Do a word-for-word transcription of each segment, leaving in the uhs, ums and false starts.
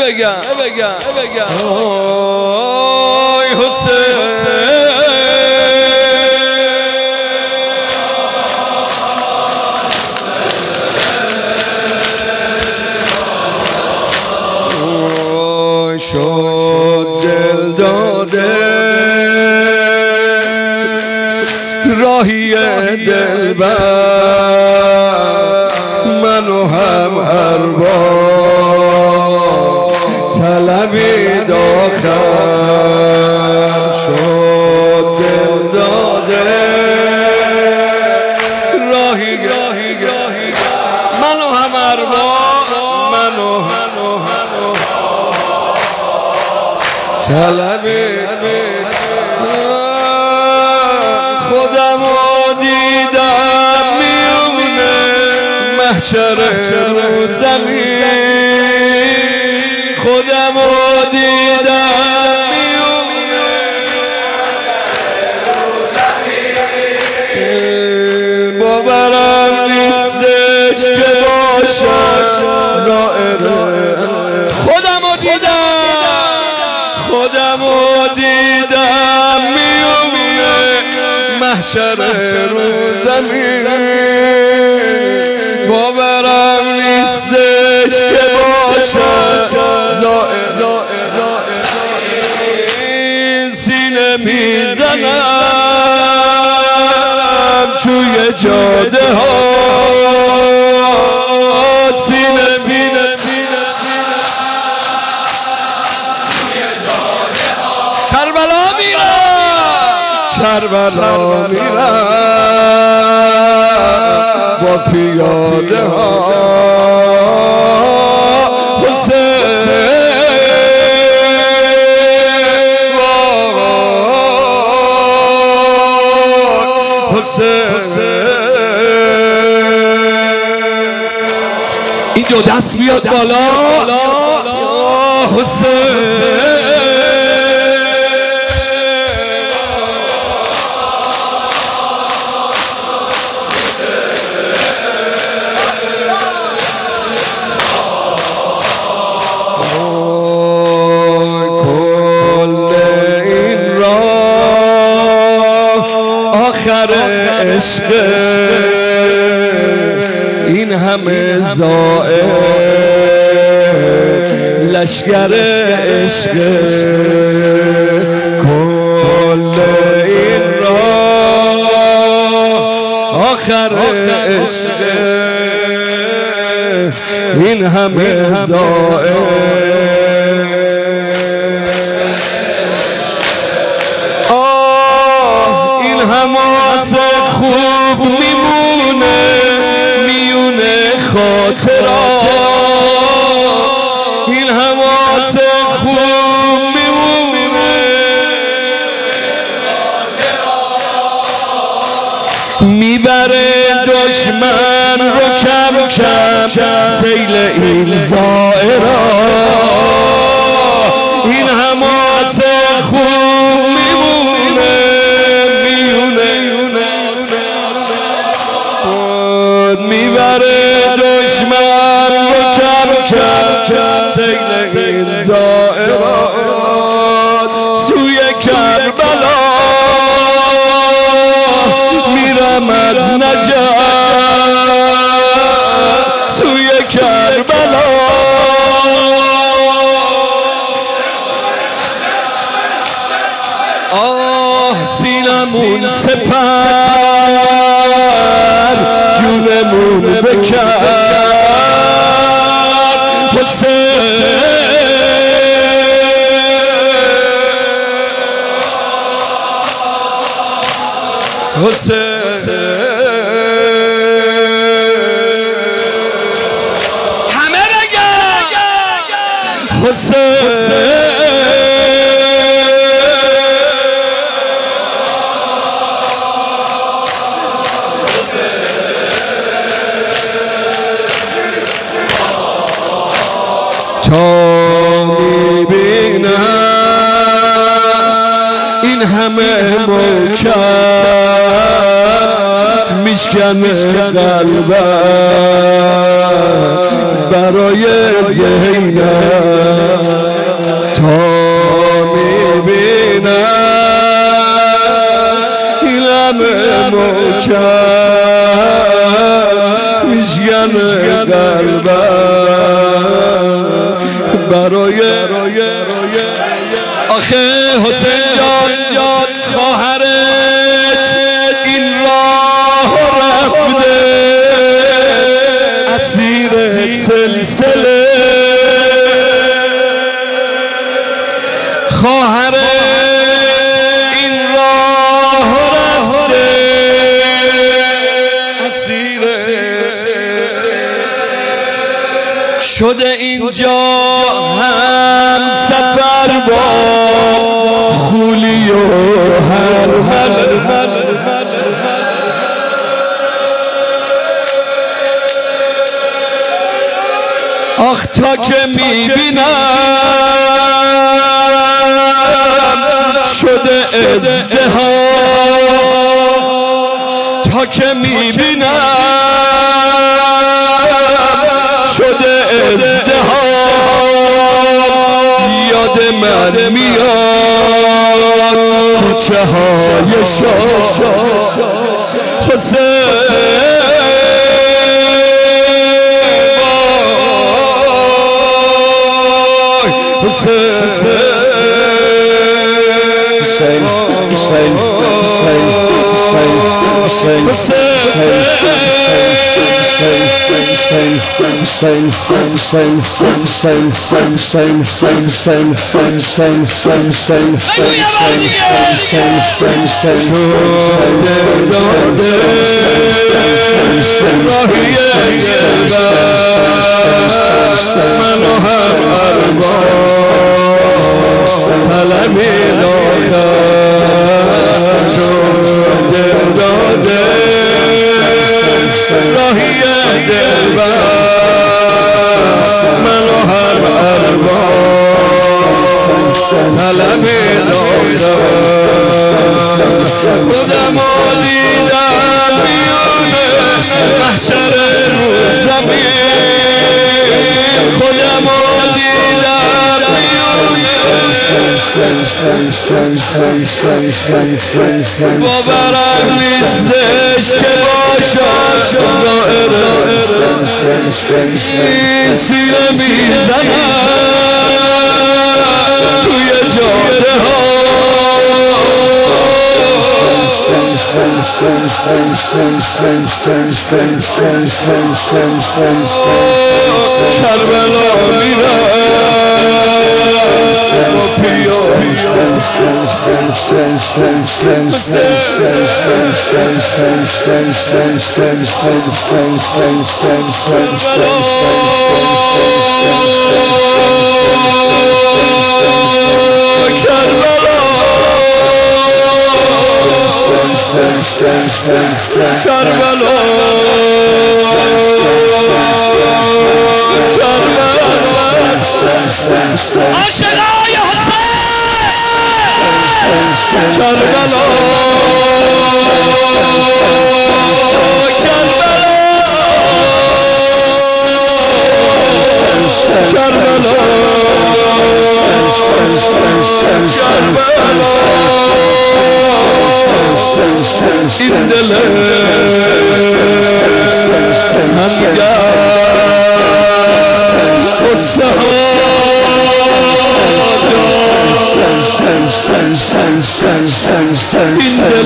بگم آی حسین شد دل داده راهی دلبر منو هم ارباب طلبی داخل شد دل داده راهی منو هم ارباب منو هم طلبی خودمو دیدم میونه محشر رو زمین خودمو دیدم میونه باورم نیستش که باشم زائره خودمو دیدم خودمو دیدم میونه محشر رو زمین باورم نیستش که باشم زائر سینه میزنم توی جاده ها سینه سینه کربلا میرم با پیاده ها حسین حسین این دو دست بیاد بالا حسین عشق این همه زائر لشگر عشق کل این راه آخر عشق این همه زائر حماس خوب میمونه میونه خاطرات این حماس خوب میمونه میبره دشمن رو کم کم سیل این زائرات این حماس خوب میمونه میبره دشمن رو کم کم سیل این زائرات سوی کربلا میرم از نجف سوی کربلا آه سینمون سپر جونمون بکرد حسین حسین همه بگن حسین تا میبینم این همه محکم میشکنه قلبم بر برای زینب تا میبینم اینم محکم میشکنه قلبم برای آخه حسین جان خواهرت این راه رفته اسیر سلسله خواهر این راه رفته اسیر شده اینجا هم سفر با خولی و هرمل آخ تا که میبینم شده ازدحام تا که میبینم شده ازدحام یاد من میاد کوچه های شاه حسین حسین حسین حسین خودم دیدم میونه محشر رو زمین خودم دیدم میونه باورم نیستش که باشم ظاهره این سینه میزنم توی جاده ها کربلا میرم با پیا کربلا عاشقای حسین کربلا کربلا این دل تنگه قصه ها این دل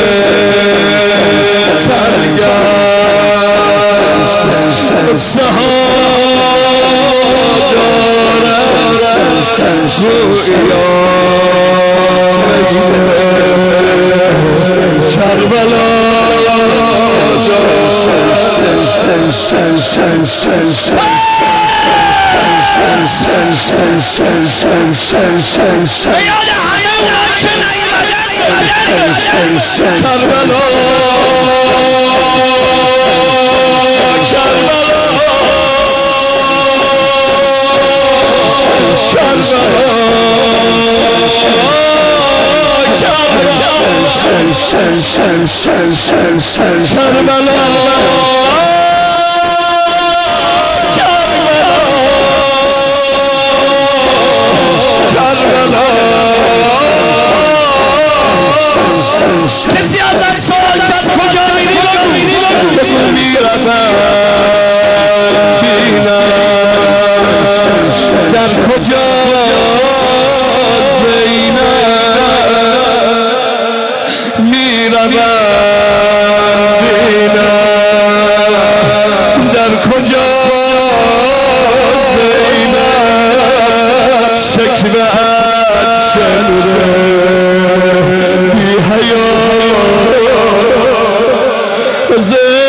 تنگه قصه ها دارم رویا کربلا کربلا در کجا زینب میروم بینم در کجا زینب شکوه از شمره بی حیا زینب